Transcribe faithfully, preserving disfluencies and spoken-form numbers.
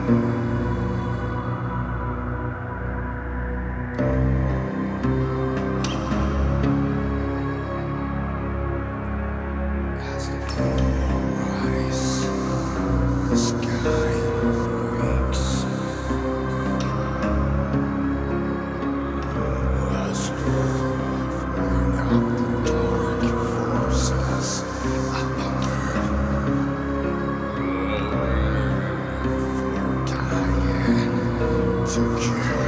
As the full rise, the sky breaks. As you burn up the dark forces upon earth, for dying to kill.